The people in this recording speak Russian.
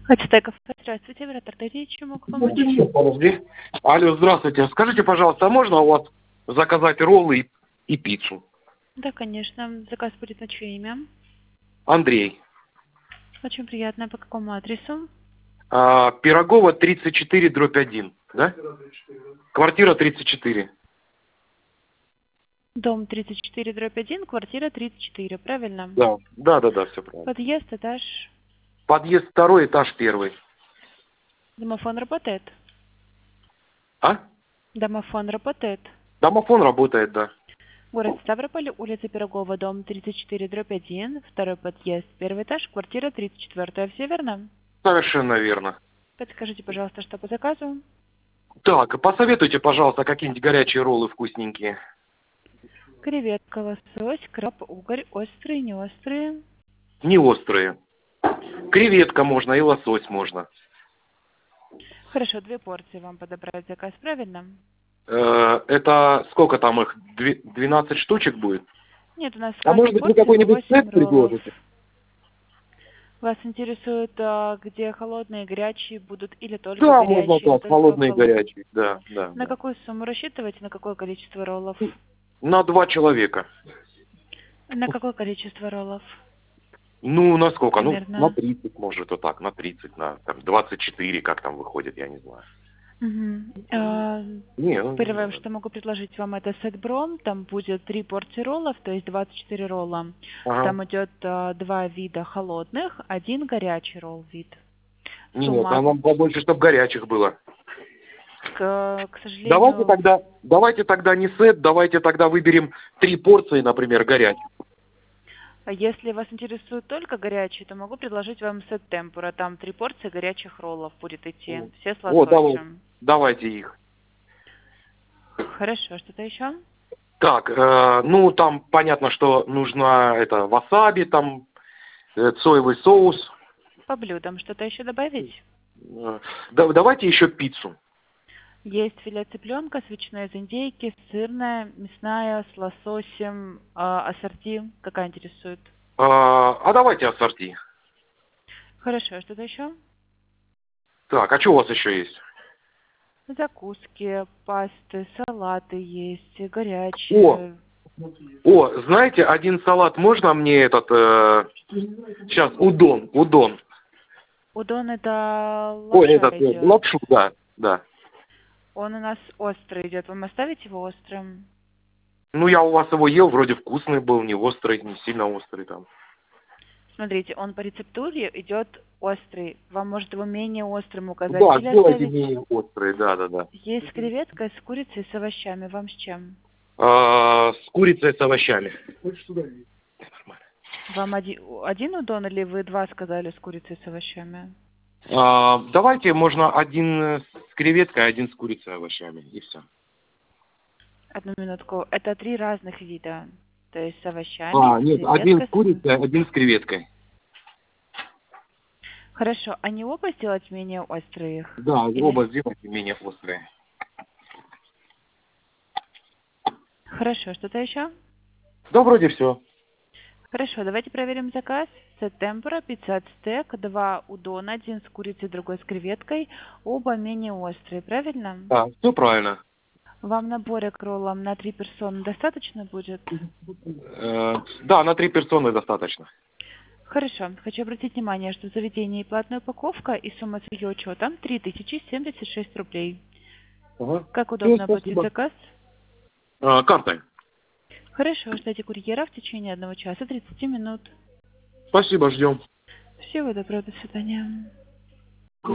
Ацтеков, здравствуйте, оператор Дарья, чем могу помочь? Подожди. Алло, здравствуйте. Скажите, пожалуйста, а можно у вас заказать роллы и пиццу? Да, конечно. Заказ будет на чье имя? Андрей. Очень приятно. По какому адресу? Пирогова 34/1, да? Квартира 34. Дом 34/1, квартира 34, правильно? Да, да, все правильно. Подъезд, этаж. Подъезд второй, этаж первый. Домофон работает? А? Домофон работает? Домофон работает, да. Город Ставрополь, улица Пирогова, дом 34/1, второй подъезд, первый этаж, квартира 34. Все верно? Совершенно верно. Подскажите, пожалуйста, что по заказу? Так, посоветуйте, пожалуйста, какие-нибудь горячие роллы вкусненькие. Креветка, лосось, краб, угорь, острые, не острые. Не острые. Креветка можно и лосось можно. Хорошо, 2 порции вам подобрать заказ, правильно? Это сколько там их? 12 штучек будет? Нет, у нас А может каждой быть вы порции по какой-нибудь 8 сет роллов. предложите? Вас интересует, где холодные, горячие будут или только Да, горячие, можно или так, только холодный и холодные? горячий. Да, да, На да. какую сумму рассчитываете, на какое количество роллов? На 2 человека. На какое количество роллов? Ну, на сколько? Ну, на Примерно. 30, может, вот так, на 30, на там, 24, как там выходит, я не знаю. Мгм. Не, ну, не Первое, надо. что могу предложить вам, это сет Бром. Там будет 3 порции роллов, то есть 24 ролла. Ага. Там идет 2 вида холодных, один горячий ролл вид. Нет, а Сумма, нам побольше, чтобы горячих было. к сожалению, Давайте тогда не сет, давайте тогда выберем 3 порции, например, горячих. если вас интересует только горячий, то могу предложить вам сет темпура. Там 3 порции горячих роллов будет идти. Все с Вот, лососем. давайте их. Хорошо, что-то еще? Так, ну там понятно, что нужно это васаби, там соевый соус. По блюдам что-то еще добавить? Давайте еще пиццу. Есть филе цыпленка, свечная из индейки, сырная, мясная, с лососем, ассорти. Какая интересует? А давайте ассорти. Хорошо, что-то еще? Так, а что у вас еще есть? Закуски, пасты, салаты есть, О, горячие. знаете, один салат можно мне этот, сейчас, удон. Удон это Ой, лапша этот, идет. лапшу, да. Он у нас острый идет. Вам оставить его острым? Ну, я у вас его ел, вроде вкусный был, не острый, не сильно острый там. Смотрите, он по рецептуре идет острый. Вам может его менее острым указать Да, или сделайте оставить? менее острый, да. Есть с креветкой, с курицей, с овощами. Вам с чем? С курицей, с овощами. Нормально. Вам один удон или вы 2 сказали с курицей, с овощами? Давайте, можно один с креветкой, один с курицей, овощами, и все. Одну минутку. Это 3 разных вида. То есть с овощами, с Нет, один креветкой. с курицей, один с креветкой. Хорошо. Они оба сделать менее острые их? Да, Или... оба сделайте менее острые. Хорошо. Что-то еще? Да, вроде все. Хорошо. Давайте проверим заказ. Сет темпура, пицца ацтек, 2 удона, один с курицей, другой с креветкой. Оба менее острые. Правильно? Да, все правильно. Вам набора к роллам на 3 персоны достаточно будет? Да, на 3 персоны достаточно. Хорошо. Хочу обратить внимание, что в заведении платная упаковка и сумма с ее учетом 3076 рублей. Ага. Как Всё, удобно оплатить спасибо. заказ? Картой. Хорошо. Ждите курьера в течение 1 часа 30 минут. Спасибо, ждем. Всего доброго. До свидания.